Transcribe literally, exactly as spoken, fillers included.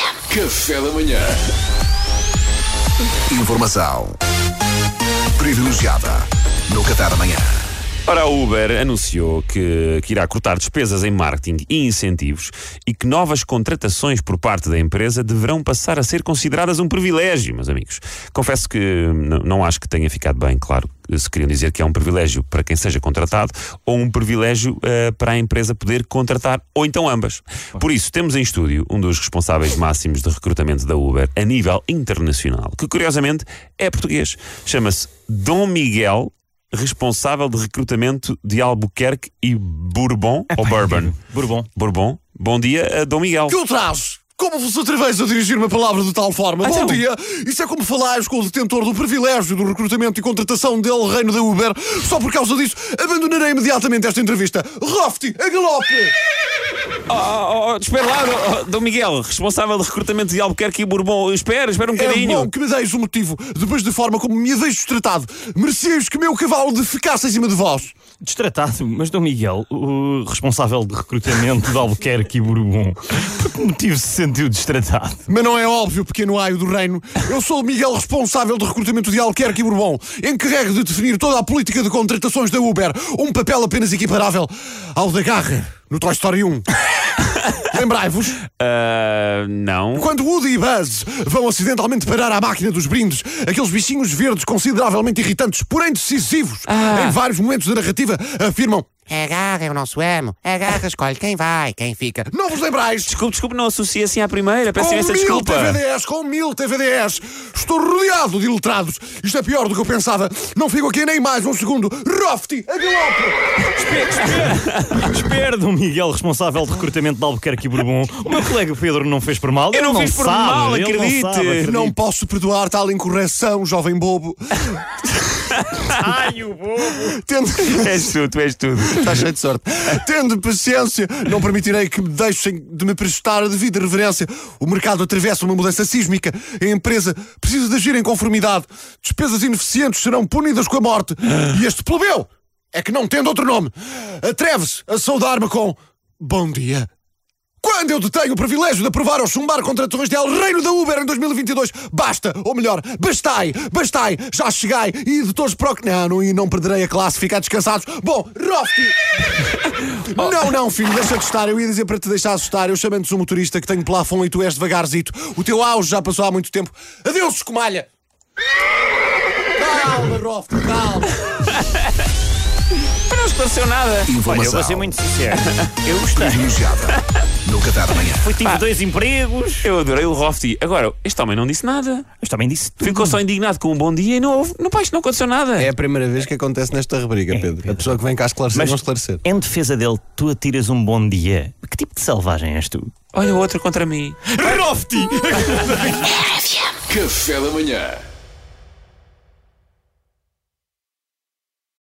Café da manhã. Informação privilegiada no Café da manhã. Ora, a Uber anunciou que, que irá cortar despesas em marketing e incentivos e que novas contratações por parte da empresa deverão passar a ser consideradas um privilégio, meus amigos. Confesso que n- não acho que tenha ficado bem claro se queriam dizer que é um privilégio para quem seja contratado ou um privilégio uh, para a empresa poder contratar, ou então ambas. Por isso, temos em estúdio um dos responsáveis máximos de recrutamento da Uber a nível internacional, que curiosamente é português. Chama-se Dom Miguel, responsável de recrutamento de Albuquerque e Bourbon, ou Bourbon? Bourbon. Bourbon. Bom dia, a Dom Miguel. Que o traz? Como vos atreveis a dirigir uma palavra de tal forma? Então. Bom dia! Isso é como falares com o detentor do privilégio do recrutamento e contratação dele, reino da Uber. Só por causa disso, abandonarei imediatamente esta entrevista. Rofti, a galope! Oh, oh, oh, espera lá, oh, Dom Miguel, responsável de recrutamento de Albuquerque e Bourbon. Espera, espera um É bocadinho. bom que me deis o motivo, depois da forma como me deixo tratado. Mereceis que meu cavalo defecasse em cima de vós. Destratado, mas Dom Miguel, o responsável de recrutamento de Albuquerque e Bourbon, por que motivo se sentiu destratado? Mas não é óbvio, pequeno aio do reino. Eu sou o Miguel, responsável de recrutamento de Albuquerque e Bourbon, encarregue de definir toda a política de contratações da Uber, um papel apenas equiparável ao da Garra no Toy Story um. Lembrai-vos? Uh, não. Quando Woody e Buzz vão acidentalmente parar à máquina dos brindes, aqueles bichinhos verdes consideravelmente irritantes, porém decisivos, Ah. em vários momentos da narrativa, afirmam: A Garra é o nosso amo. A Garra escolhe quem vai, quem fica. não vos lembrais? Desculpe, desculpe, não associei assim à primeira. Peço Com imensa mil desculpa. T V Ds, com mil T V Ds. Estou rodeado de iletrados. Isto é pior do que eu pensava. Não fico aqui nem mais um segundo. Rofti, a galope! Espera, Dom Miguel, responsável de recrutamento de Albuquerque e Bourbon. O meu colega Pedro não fez por mal. Eu Ele não fiz por sabe, mal, ele não acredite. sabe, acredite. Não posso perdoar tal incorreção, jovem bobo. Ai, o bobo! Tendo... És tu, tu és tudo. Está cheio de sorte. Tendo paciência, não permitirei que me deixem de me prestar a devida reverência. O mercado atravessa uma mudança sísmica. A empresa precisa de agir em conformidade. Despesas ineficientes serão punidas com a morte. E este plebeu é que, não tendo outro nome, atreve-se a saudar-me com bom dia. Quando eu detenho o privilégio de aprovar ou chumbar contratações de El Reino da Uber em dois mil e vinte e dois, basta, ou melhor, bastai, bastai, já chegai, e editores pro... Não, não, e não perderei a classe, ficar descansados. Bom, Rofti! Não, não, filho, deixa de estar. Eu ia dizer para te deixar assustar. Eu chamando-te um motorista que tenho plafond e tu és devagarzito. O teu auge já passou há muito tempo. Adeus, escumalha! Calma, Rofti, calma. Não esclareceu nada. Olha, eu vou Informação ser muito sincero. Eu gostei. privilegiada no Café da manhã. Foi, tive dois empregos. Eu adorei o Rofti. Agora, este homem não disse nada. Mas também disse tudo. Ficou só indignado com um bom dia e não houve. Não, pá, isto não aconteceu nada. É a primeira vez que acontece nesta rubrica, Pedro. Pedro. A pessoa que vem cá esclarecer, Mas não esclarecer. em defesa dele, tu atiras um bom dia. Que tipo de selvagem és tu? Olha, outra contra mim. Rofti! Café da manhã.